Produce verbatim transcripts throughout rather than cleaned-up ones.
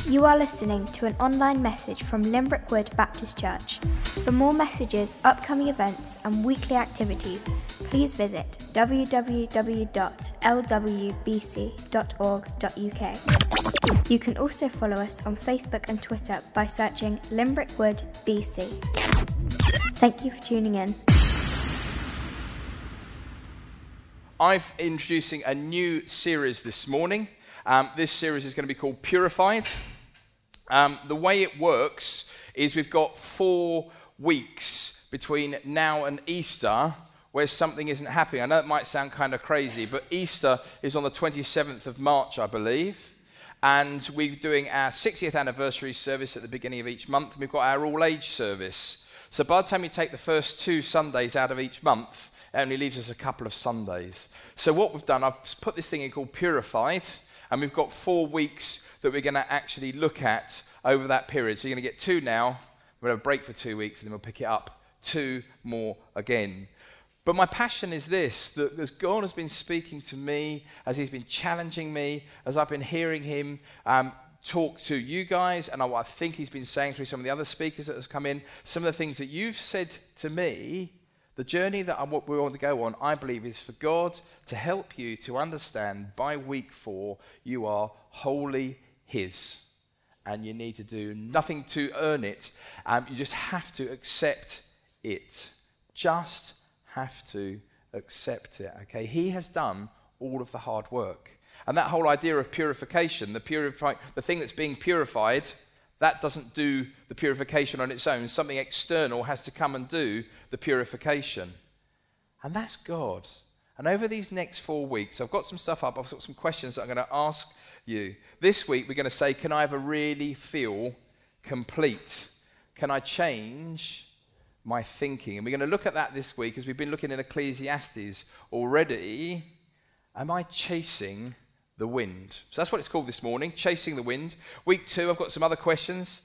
You are listening to an online message from Limbrick Wood Baptist Church. For more messages, upcoming events and weekly activities, please visit w w w dot l w b c dot org dot u k. You can also follow us on Facebook and Twitter by searching Limbrick Wood B C. Thank you for tuning in. I'm introducing a new series this morning. Um, this series is going to be called Purified. Um, the way it works is we've got four weeks between now and Easter where something isn't happening. I know it might sound kind of crazy, but Easter is on the twenty-seventh of March, I believe. And we're doing our sixtieth anniversary service at the beginning of each month. And we've got our all-age service. So by the time you take the first two Sundays out of each month, it only leaves us a couple of Sundays. So what we've done, I've put this thing in called Purified. And we've got four weeks that we're going to actually look at over that period. So you're going to get two now. We're going to break for two weeks, and then we'll pick it up two more again. But my passion is this, that as God has been speaking to me, as he's been challenging me, as I've been hearing him um, talk to you guys, and I think he's been saying through some of the other speakers that has come in, some of the things that you've said to me, the journey that I, what we want to go on, I believe, is for God to help you to understand by week four, you are wholly his. And you need to do nothing to earn it. Um, you just have to accept it. Just have to accept it, okay? He has done all of the hard work. And that whole idea of purification, the, purify, the thing that's being purified, that doesn't do the purification on its own. Something external has to come and do the purification. And that's God. And over these next four weeks, I've got some stuff up. I've got some questions that I'm going to ask you. This week, we're going to say, can I ever really feel complete? Can I change my thinking? And we're going to look at that this week as we've been looking in Ecclesiastes already. Am I chasing the wind? So that's what it's called this morning, chasing the wind. Week two, I've got some other questions.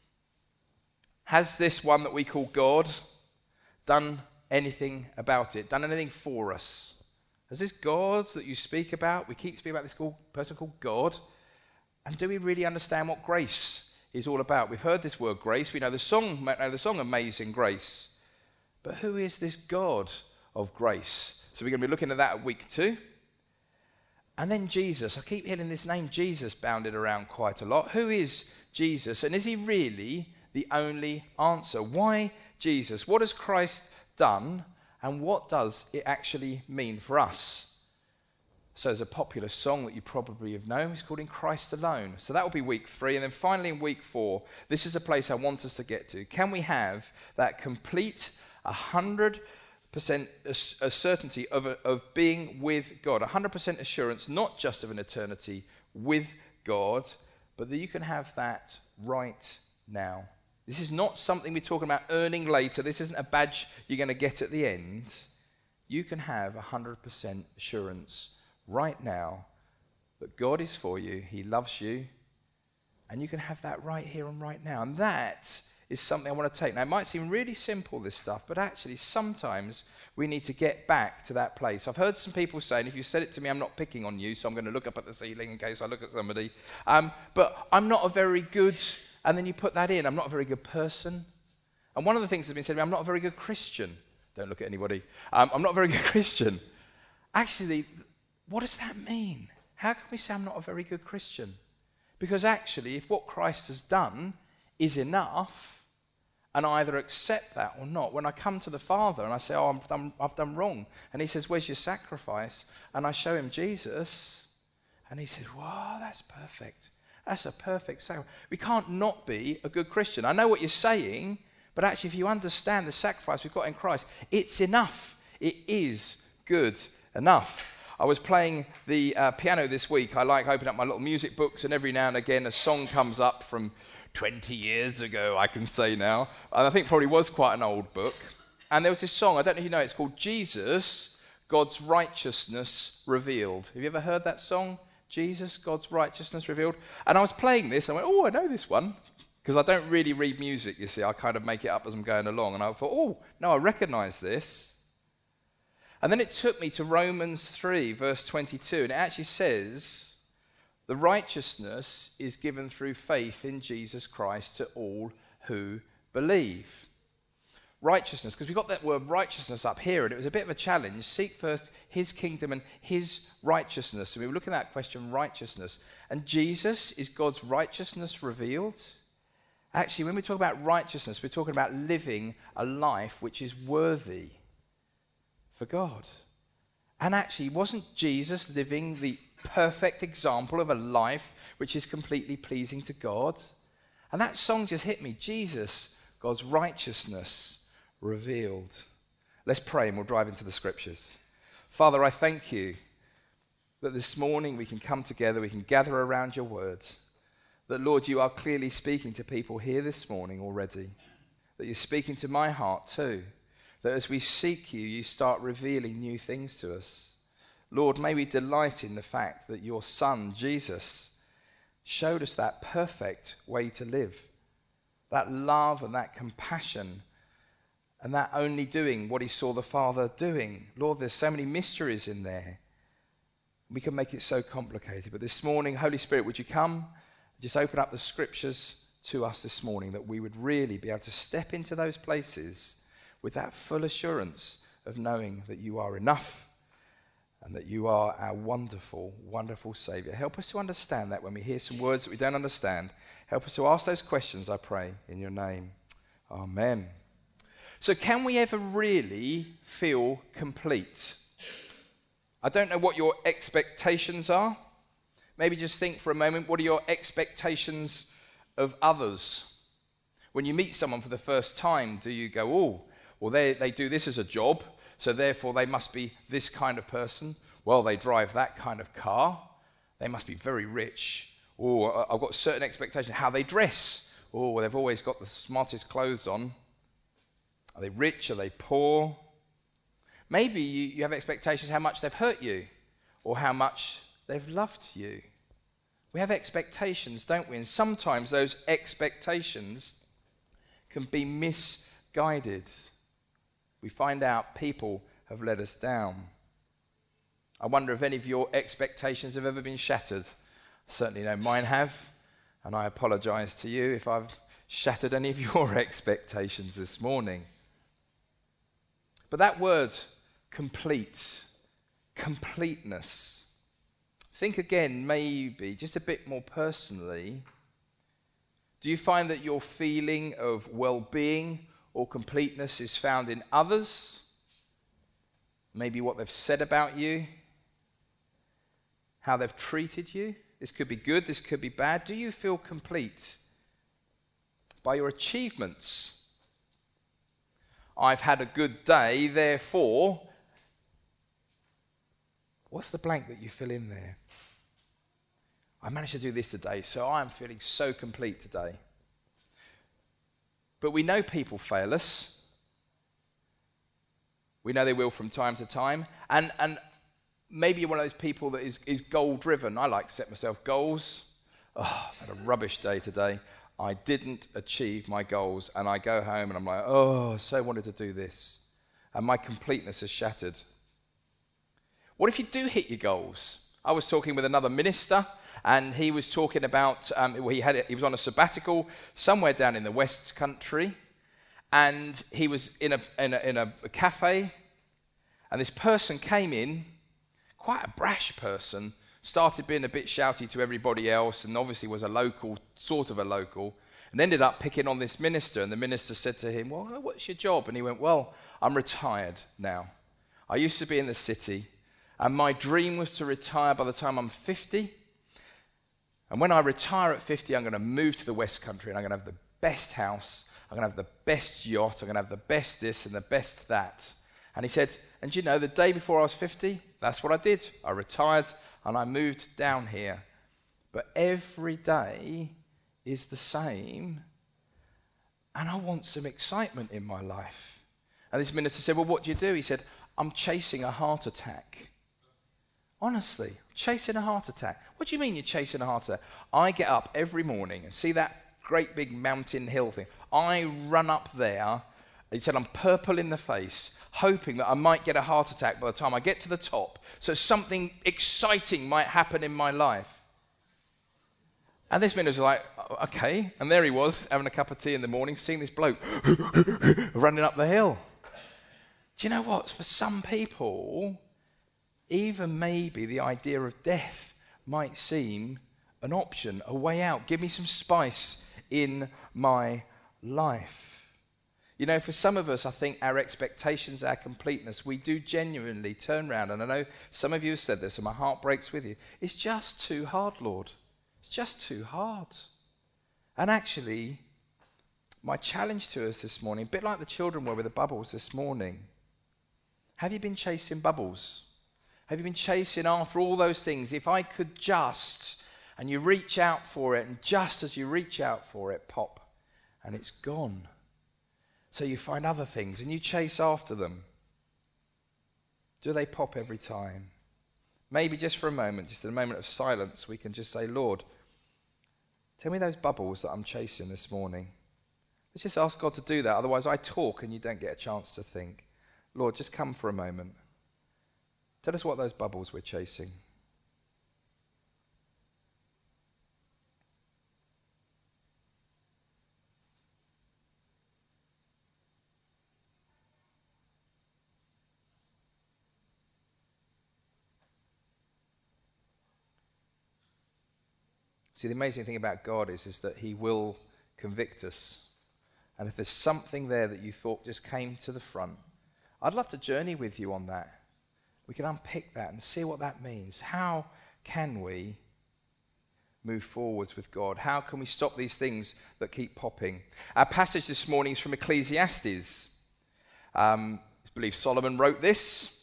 Has this one that we call God done anything about it? Done anything for us? Has this God that you speak about, we keep speaking about this called, person called God, and do we really understand what grace is all about? We've heard this word grace. We know the song, know the song Amazing Grace. But who is this God of grace? So we're going to be looking at that at week two. And then Jesus. I keep hearing this name Jesus bounded around quite a lot. Who is Jesus? And is he really the only answer? Why Jesus? What has Christ done? And what does it actually mean for us? So there's a popular song that you probably have known. It's called In Christ Alone. So that will be week three. And then finally in week four, this is a place I want us to get to. Can we have that complete one hundred percent a certainty of, a, of being with God, one hundred percent assurance, not just of an eternity with God, but that you can have that right now. This is not something we're talking about earning later. This isn't a badge you're going to get at the end. You can have one hundred percent assurance right now that God is for you, he loves you, and you can have that right here and right now. And that is something I want to take. Now, it might seem really simple, this stuff, but actually sometimes we need to get back to that place. I've heard some people saying, if you said it to me, I'm not picking on you, so I'm going to look up at the ceiling in case I look at somebody. Um, but I'm not a very good, and then you put that in, I'm not a very good person. And one of the things that's been said to me, I'm not a very good Christian. Don't look at anybody. Um, I'm not a very good Christian. Actually, what does that mean? How can we say I'm not a very good Christian? Because actually, if what Christ has done is enough, and I either accept that or not. When I come to the Father and I say, oh, I've done, I've done wrong. And he says, where's your sacrifice? And I show him Jesus. And he says, wow, that's perfect. That's a perfect sacrifice. We can't not be a good Christian. I know what you're saying, but actually if you understand the sacrifice we've got in Christ, it's enough. It is good enough. I was playing the uh, piano this week. I like opening up my little music books, and every now and again a song comes up from twenty years ago, I can say now. And I think probably was quite an old book. And there was this song, I don't know if you know, it's called Jesus, God's Righteousness Revealed. Have you ever heard that song? Jesus, God's Righteousness Revealed. And I was playing this, and I went, oh, I know this one. Because I don't really read music, you see. I kind of make it up as I'm going along. And I thought, oh, no, I recognize this. And then it took me to Romans three, verse twenty-two. And it actually says The righteousness is given through faith in Jesus Christ to all who believe. Righteousness, because we've got that word righteousness up here, and it was a bit of a challenge. Seek first his kingdom and his righteousness. And we were looking at that question, righteousness. And Jesus is God's righteousness revealed. Actually, when we talk about righteousness, we're talking about living a life which is worthy for God. And actually, wasn't Jesus living the perfect example of a life which is completely pleasing to God? And that song just hit me. Jesus, God's righteousness revealed. Let's pray and we'll drive into the scriptures. Father, I thank you that this morning we can come together, we can gather around your words. That, Lord, you are clearly speaking to people here this morning already. That you're speaking to my heart too. That as we seek you, you start revealing new things to us. Lord, may we delight in the fact that your Son, Jesus, showed us that perfect way to live. That love and that compassion and that only doing what he saw the Father doing. Lord, there's so many mysteries in there. We can make it so complicated. But this morning, Holy Spirit, would you come? Just open up the scriptures to us this morning that we would really be able to step into those places with that full assurance of knowing that you are enough and that you are our wonderful, wonderful Saviour. Help us to understand that when we hear some words that we don't understand. Help us to ask those questions, I pray, in your name. Amen. So can we ever really feel complete? I don't know what your expectations are. Maybe just think for a moment, what are your expectations of others? When you meet someone for the first time, do you go, oh, well, they, they do this as a job, so therefore they must be this kind of person. Well, they drive that kind of car. They must be very rich. Or I've got certain expectations, how they dress. Oh, well, they've always got the smartest clothes on. Are they rich? Are they poor? Maybe you, you have expectations how much they've hurt you or how much they've loved you. We have expectations, don't we? And sometimes those expectations can be misguided. We find out people have let us down. I wonder if any of your expectations have ever been shattered. I certainly know mine have, and I apologize to you if I've shattered any of your expectations this morning. But that word, complete, completeness. Think again, maybe, just a bit more personally. Do you find that your feeling of well-being or completeness is found in others? Maybe what they've said about you, how they've treated you. This could be good, this could be bad. Do you feel complete by your achievements? I've had a good day, therefore, what's the blank that you fill in there? I managed to do this today, so I'm feeling so complete today. But we know people fail us. We know they will from time to time. And and maybe you're one of those people that is, is goal-driven. I like to set myself goals. Oh, I've had a rubbish day today. I didn't achieve my goals. And I go home and I'm like, oh, I so wanted to do this. And my completeness is shattered. What if you do hit your goals? I was talking with another minister, and he was talking about, um, well, he, had, he was on a sabbatical somewhere down in the West Country, and he was in a, in a, in a cafe, and this person came in, quite a brash person, started being a bit shouty to everybody else, and obviously was a local, sort of a local, and ended up picking on this minister, and the minister said to him, well, what's your job? And he went, well, I'm retired now. I used to be in the city, and my dream was to retire by the time I'm fifty. And when I retire at fifty, I'm going to move to the West Country, and I'm going to have the best house, I'm going to have the best yacht, I'm going to have the best this and the best that. And he said, and you know, the day before I was fifty, that's what I did. I retired, and I moved down here. But every day is the same, and I want some excitement in my life. And this minister said, well, what do you do? He said, I'm chasing a heart attack. Honestly, chasing a heart attack. What do you mean you're chasing a heart attack? I get up every morning and see that great big mountain hill thing. I run up there. He said, I'm purple in the face, hoping that I might get a heart attack by the time I get to the top, so something exciting might happen in my life. And this minister was like, okay. And there he was, having a cup of tea in the morning, seeing this bloke running up the hill. Do you know what? For some people, even maybe the idea of death might seem an option, a way out. Give me some spice in my life. You know, for some of us, I think our expectations, our completeness, we do genuinely turn around. And I know some of you have said this, and my heart breaks with you. It's just too hard, Lord. It's just too hard. And actually, my challenge to us this morning, a bit like the children were with the bubbles this morning, have you been chasing bubbles? Have you been chasing after all those things? If I could just, and you reach out for it, and just as you reach out for it, pop, and it's gone. So you find other things, and you chase after them. Do they pop every time? Maybe just for a moment, just in a moment of silence, we can just say, Lord, tell me those bubbles that I'm chasing this morning. Let's just ask God to do that. Otherwise, I talk and you don't get a chance to think. Lord, just come for a moment. Tell us what those bubbles we're chasing. See, the amazing thing about God is, is that he will convict us. And if there's something there that you thought just came to the front, I'd love to journey with you on that. We can unpick that and see what that means. How can we move forwards with God? How can we stop these things that keep popping? Our passage this morning is from Ecclesiastes. Um, I believe Solomon wrote this.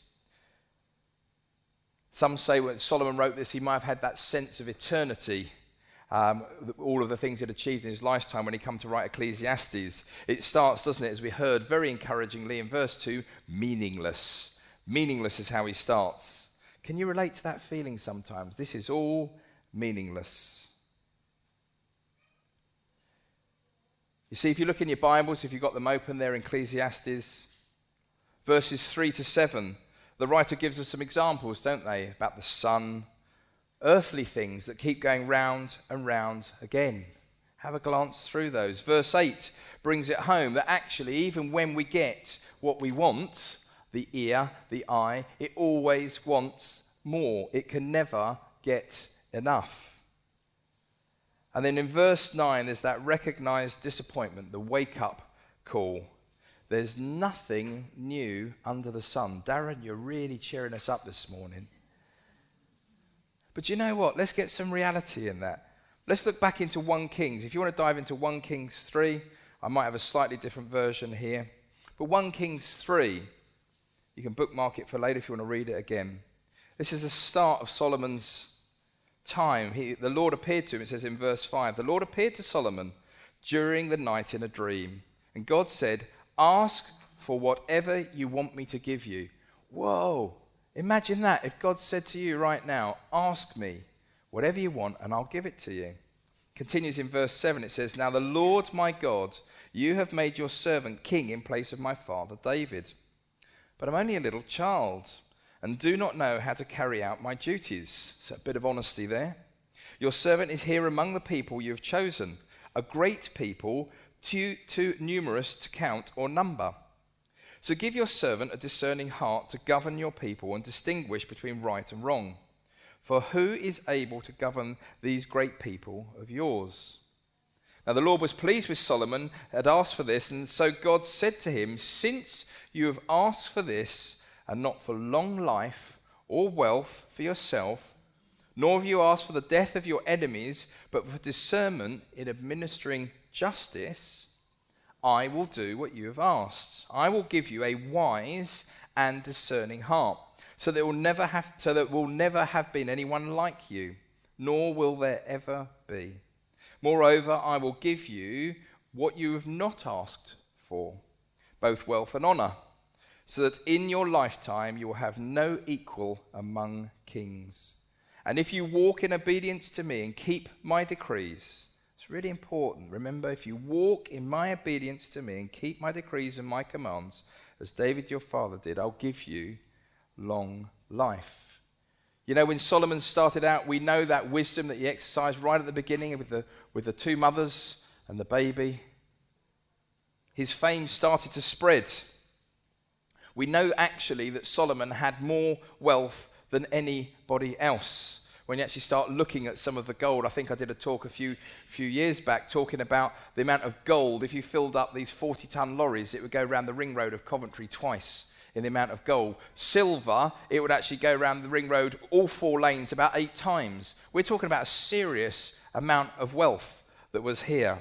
Some say when Solomon wrote this, he might have had that sense of eternity. Um, all of the things he'd achieved in his lifetime when he come to write Ecclesiastes. It starts, doesn't it, as we heard very encouragingly in verse two, meaningless. Meaningless is how he starts. Can you relate to that feeling sometimes? This is all meaningless. You see, if you look in your Bibles, if you've got them open there in Ecclesiastes, verses three to seven, the writer gives us some examples, don't they, about the sun, earthly things that keep going round and round again. Have a glance through those. Verse eight brings it home that actually even when we get what we want, the ear, the eye, it always wants more. It can never get enough. And then in verse nine there's that recognized disappointment, the wake-up call. There's nothing new under the sun. Darren, you're really cheering us up this morning. But you know what? Let's get some reality in that. Let's look back into First Kings. If you want to dive into First Kings three, I might have a slightly different version here. But First Kings three, you can bookmark it for later if you want to read it again. This is the start of Solomon's time. He, the Lord appeared to him, it says in verse five, the Lord appeared to Solomon during the night in a dream. And God said, ask for whatever you want me to give you. Whoa! Imagine that, if God said to you right now, ask me whatever you want and I'll give it to you. Continues in verse seven, it says, now the Lord my God, you have made your servant king in place of my father David. But I'm only a little child and do not know how to carry out my duties. So a bit of honesty there. Your servant is here among the people you have chosen, a great people, too, too numerous to count or number. So give your servant a discerning heart to govern your people and distinguish between right and wrong. For who is able to govern these great people of yours? Now the Lord was pleased with Solomon, had asked for this, and so God said to him, since you have asked for this, and not for long life or wealth for yourself, nor have you asked for the death of your enemies, but for discernment in administering justice, I will do what you have asked. I will give you a wise and discerning heart, so that will never have so that will never have been anyone like you, nor will there ever be. Moreover, I will give you what you have not asked for, both wealth and honor, so that in your lifetime you will have no equal among kings. And if you walk in obedience to me and keep my decrees, it's really important. Remember, if you walk in my obedience to me and keep my decrees and my commands, as David your father did, I'll give you long life. You know, when Solomon started out, we know that wisdom that he exercised right at the beginning with the, with the two mothers and the baby. His fame started to spread. We know actually that Solomon had more wealth than anybody else. When you actually start looking at some of the gold, I think I did a talk a few few years back talking about the amount of gold. If you filled up these forty-ton lorries, it would go around the ring road of Coventry twice in the amount of gold. Silver, it would actually go around the ring road, all four lanes, about eight times. We're talking about a serious amount of wealth that was here.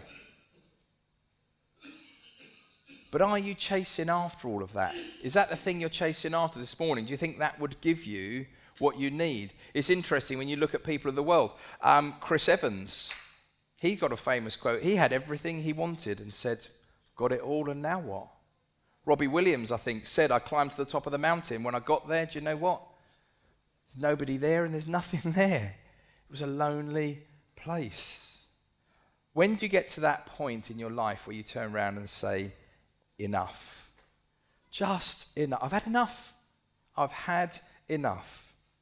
But are you chasing after all of that? Is that the thing you're chasing after this morning? Do you think that would give you what you need? It's interesting when you look at people of the world. Um, Chris Evans, he got a famous quote. He had everything he wanted and said, got it all, and now what? Robbie Williams, I think, said, I climbed to the top of the mountain. When I got there, do you know what? Nobody there and there's nothing there. It was a lonely place. When do you get to that point in your life where you turn around and say, enough? Just enough. I've had enough. I've had enough.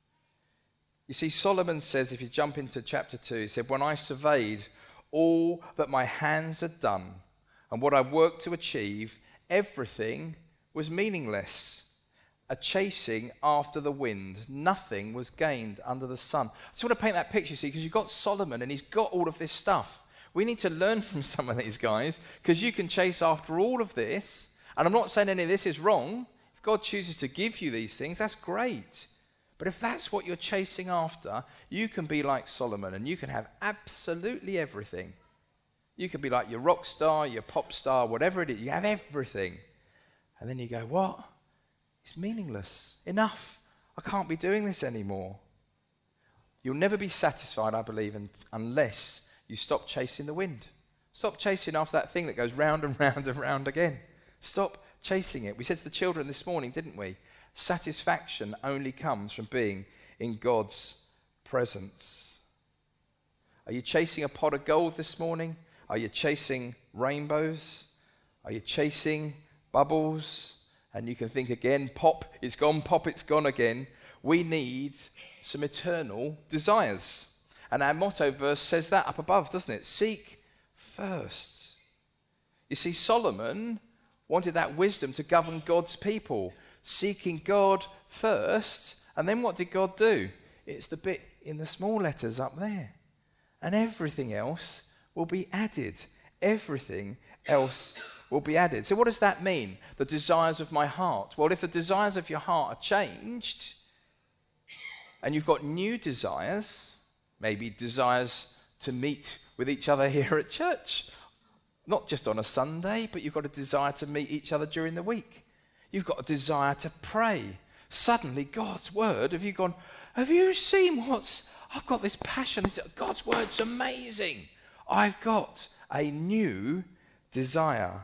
You see, Solomon says, if you jump into chapter two, he said, when I surveyed all that my hands had done and what I worked to achieve, everything was meaningless. A chasing after the wind. Nothing was gained under the sun. I just want to paint that picture, see, because you've got Solomon and he's got all of this stuff. We need to learn from some of these guys, because you can chase after all of this. And I'm not saying any of this is wrong. If God chooses to give you these things, that's great. But if that's what you're chasing after, you can be like Solomon and you can have absolutely everything. You can be like your rock star, your pop star, whatever it is. You have everything. And then you go, what? It's meaningless. Enough. I can't be doing this anymore. You'll never be satisfied, I believe, unless you stop chasing the wind. Stop chasing after that thing that goes round and round and round again. Stop chasing it. We said to the children this morning, didn't we? Satisfaction only comes from being in God's presence. Are you chasing a pot of gold this morning? Are you chasing rainbows? Are you chasing bubbles? And you can think again, pop, it's gone, pop, it's gone again. We need some eternal desires. And our motto verse says that up above, doesn't it? Seek first. You see, Solomon wanted that wisdom to govern God's people. Seeking God first, and then what did God do? It's the bit in the small letters up there. And everything else will be added. Everything else will be added. So what does that mean? The desires of my heart. Well, if the desires of your heart are changed, and you've got new desires, maybe desires to meet with each other here at church, not just on a Sunday, but you've got a desire to meet each other during the week. You've got a desire to pray. Suddenly, God's word, have you gone, have you seen what's, I've got this passion. God's word's amazing. I've got a new desire.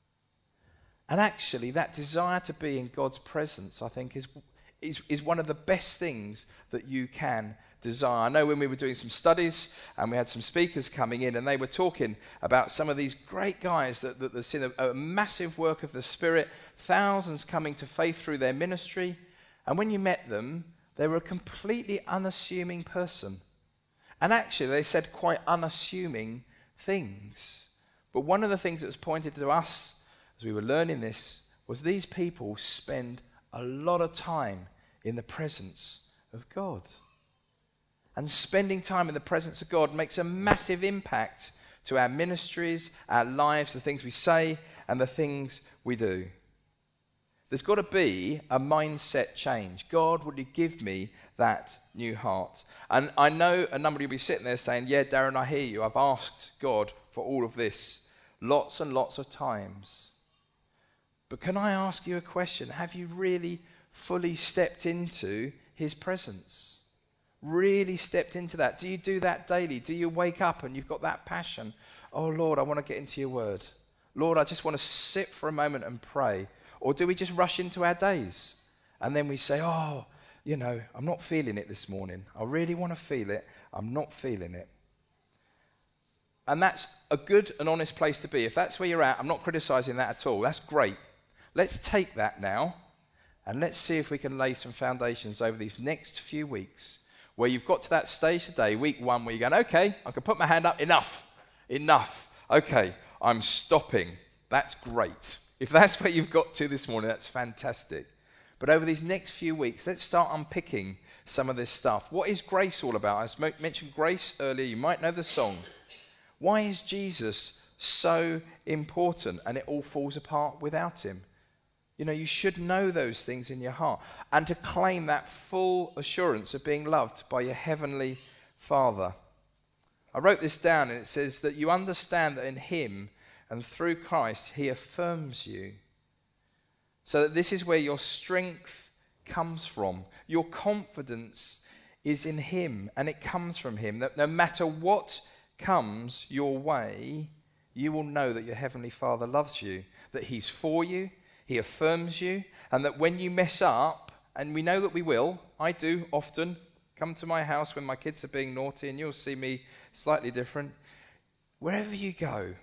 And actually, that desire to be in God's presence, I think, is, is, is one of the best things that you can desire. I know when we were doing some studies and we had some speakers coming in and they were talking about some of these great guys that, that, that's in a, a massive work of the Spirit, thousands coming to faith through their ministry. And when you met them, they were a completely unassuming person. And actually, they said quite unassuming things. But one of the things that was pointed to us as we were learning this was these people spend a lot of time in the presence of God. And spending time in the presence of God makes a massive impact to our ministries, our lives, the things we say, and the things we do. There's got to be a mindset change. God, would you give me that new heart? And I know a number of you will be sitting there saying, yeah, Darren, I hear you. I've asked God for all of this lots and lots of times. But can I ask you a question? Have you really fully stepped into his presence? Really stepped into that? Do you do that daily? Do you wake up and you've got that passion? Oh, Lord, I want to get into your word. Lord, I just want to sit for a moment and pray. Or do we just rush into our days and then we say, oh, you know, I'm not feeling it this morning. I really want to feel it. I'm not feeling it. And that's a good and honest place to be. If that's where you're at, I'm not criticizing that at all. That's great. Let's take that now and let's see if we can lay some foundations over these next few weeks where you've got to that stage today, week one, where you're going, okay, I can put my hand up, enough, enough. Okay, I'm stopping. That's great. If that's where you've got to this morning, that's fantastic. But over these next few weeks, let's start unpicking some of this stuff. What is grace all about? I mentioned grace earlier. You might know the song. Why is Jesus so important and it all falls apart without him? You know, you should know those things in your heart and to claim that full assurance of being loved by your heavenly Father. I wrote this down, and it says that you understand that in him and through Christ, he affirms you. So that this is where your strength comes from. Your confidence is in him, and it comes from him. That no matter what comes your way, you will know that your heavenly Father loves you, that he's for you, he affirms you, and that when you mess up, and we know that we will, I do often, come to my house when my kids are being naughty, and you'll see me slightly different. Wherever you go,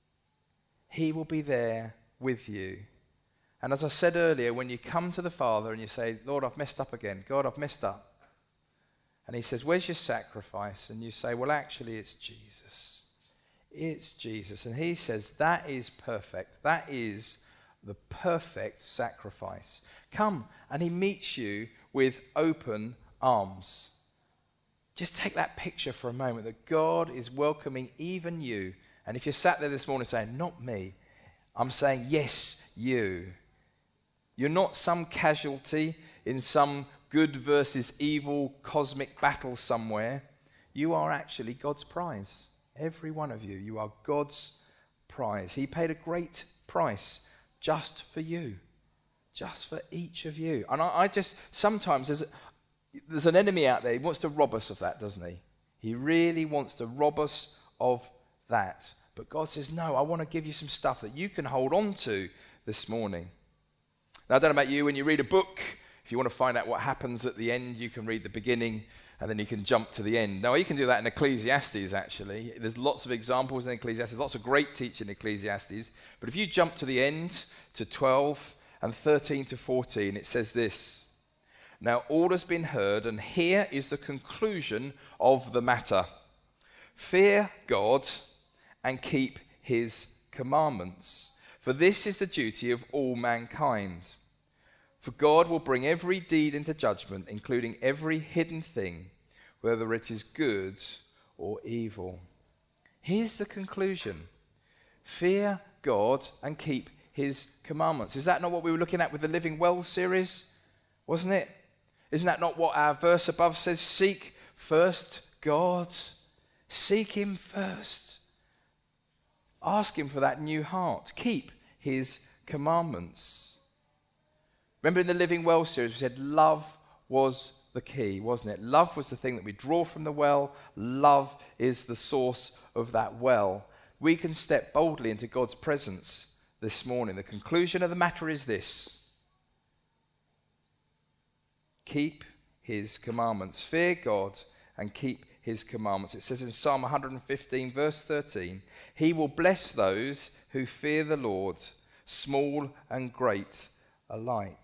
he will be there with you. And as I said earlier, when you come to the Father and you say, Lord, I've messed up again. God, I've messed up. And he says, where's your sacrifice? And you say, well, actually, it's Jesus. It's Jesus. And he says, that is perfect. That is the perfect sacrifice. Come, and he meets you with open arms. Just take that picture for a moment, that God is welcoming even you. And if you're sat there this morning saying, not me, I'm saying, yes, you. You're not some casualty in some good versus evil cosmic battle somewhere. You are actually God's prize. Every one of you. You are God's prize. He paid a great price just for you. Just for each of you. And I, I just, sometimes there's, there's an enemy out there. He wants to rob us of that, doesn't he? He really wants to rob us of that. But God says, no, I want to give you some stuff that you can hold on to this morning. Now, I don't know about you, when you read a book, if you want to find out what happens at the end, you can read the beginning and then you can jump to the end. Now, you can do that in Ecclesiastes, actually. There's lots of examples in Ecclesiastes, lots of great teaching in Ecclesiastes. But if you jump to the end, to twelve and thirteen to fourteen, it says this. Now, all has been heard, and here is the conclusion of the matter. Fear God and keep his commandments. For this is the duty of all mankind. For God will bring every deed into judgment, including every hidden thing, whether it is good or evil. Here's the conclusion. Fear God and keep his commandments. Is that not what we were looking at with the Living Well series? Wasn't it? Isn't that not what our verse above says? Seek first God. Seek him first. Ask him for that new heart. Keep his commandments. Remember in the Living Well series, we said love was the key, wasn't it? Love was the thing that we draw from the well. Love is the source of that well. We can step boldly into God's presence this morning. The conclusion of the matter is this. Keep his commandments. Fear God and keep his commandments. It says in Psalm one fifteen, verse thirteen, he will bless those who fear the Lord, small and great alike.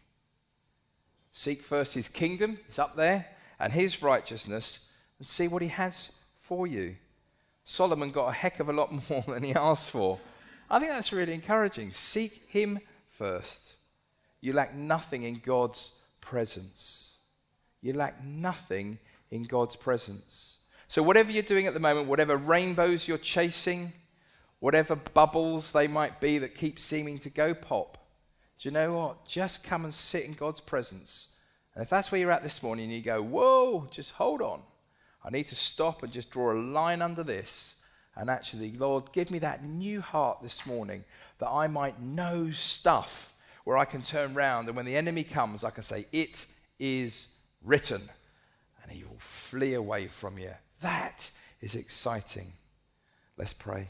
Seek first his kingdom, it's up there, and his righteousness, and see what he has for you. Solomon got a heck of a lot more than he asked for. I think that's really encouraging. Seek him first. You lack nothing in God's presence. You lack nothing in God's presence. So whatever you're doing at the moment, whatever rainbows you're chasing, whatever bubbles they might be that keep seeming to go pop, do you know what? Just come and sit in God's presence. And if that's where you're at this morning and you go, whoa, just hold on. I need to stop and just draw a line under this. And actually, Lord, give me that new heart this morning that I might know stuff where I can turn round and when the enemy comes, I can say, it is written. And he will flee away from you. That is exciting. Let's pray.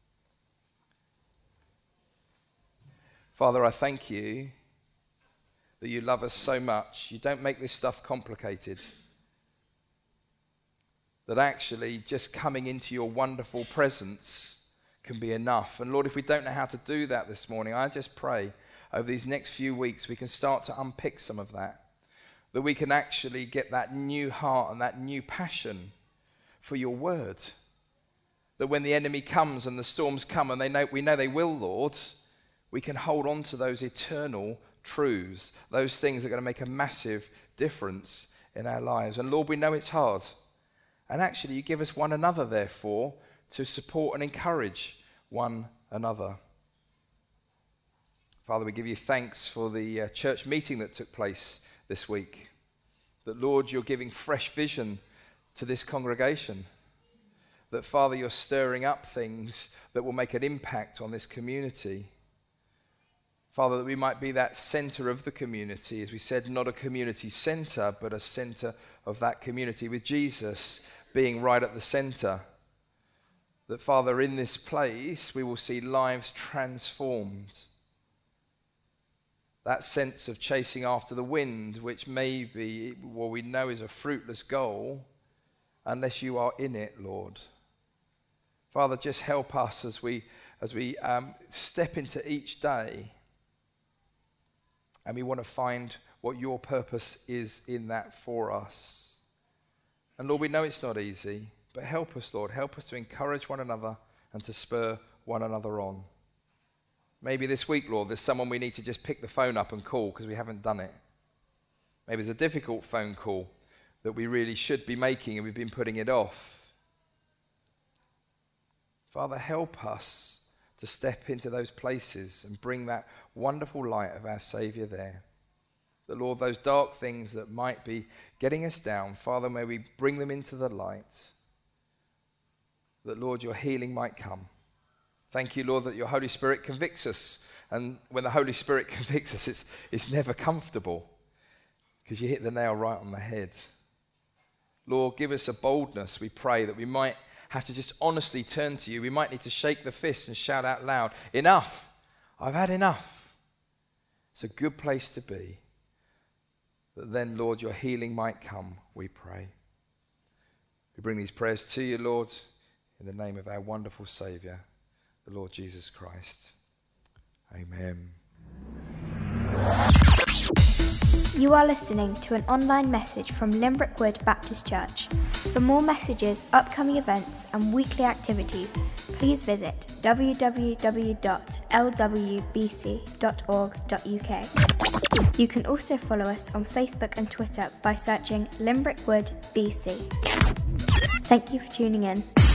Father, I thank you that you love us so much. You don't make this stuff complicated. That actually just coming into your wonderful presence can be enough. And Lord, if we don't know how to do that this morning, I just pray over these next few weeks we can start to unpick some of that. that we can actually get that new heart and that new passion for your word. That when the enemy comes and the storms come, and they know, we know they will, Lord, we can hold on to those eternal truths, those things that are going to make a massive difference in our lives. And Lord, we know it's hard. And actually, you give us one another, therefore, to support and encourage one another. Father, we give you thanks for the uh, church meeting that took place this week. That, Lord, you're giving fresh vision to this congregation. That, Father, you're stirring up things that will make an impact on this community. Father, that we might be that center of the community. As we said, not a community center, but a center of that community, with Jesus being right at the center. That, Father, in this place, we will see lives transformed. That sense of chasing after the wind, which maybe, well, we know is a fruitless goal, unless you are in it, Lord. Father, just help us as we, as we um, step into each day, and we want to find what your purpose is in that for us. And Lord, we know it's not easy, but help us, Lord. Help us to encourage one another and to spur one another on. Maybe this week, Lord, there's someone we need to just pick the phone up and call because we haven't done it. Maybe it's a difficult phone call that we really should be making and we've been putting it off. Father, help us to step into those places and bring that wonderful light of our Saviour there. That, Lord, those dark things that might be getting us down, Father, may we bring them into the light. That, Lord, your healing might come. Thank you, Lord, that your Holy Spirit convicts us. And when the Holy Spirit convicts us, it's, it's never comfortable because you hit the nail right on the head. Lord, give us a boldness, we pray, that we might have to just honestly turn to you. We might need to shake the fist and shout out loud, enough, I've had enough. It's a good place to be. That then, Lord, your healing might come, we pray. We bring these prayers to you, Lord, in the name of our wonderful Saviour, the Lord Jesus Christ. Amen. You are listening to an online message from Limbrick Wood Baptist Church. For more messages, upcoming events and weekly activities, please visit w w w dot l w b c dot org dot u k. You can also follow us on Facebook and Twitter by searching Limbrick Wood B C. Thank you for tuning in.